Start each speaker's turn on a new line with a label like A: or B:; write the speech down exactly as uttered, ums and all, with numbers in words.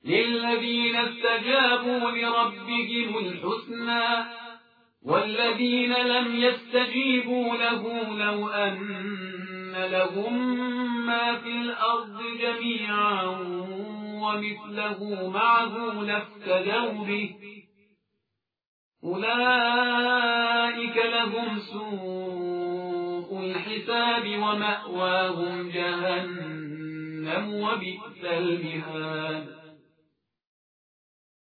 A: للذين استجابوا لربهم الحسنى والذين لم يستجيبوا له لو أن لهم ما في الأرض جميعا ومثله معه لافتدوا به أولئك لهم سوء الحساب ومأواهم جهنم وبئس المهاد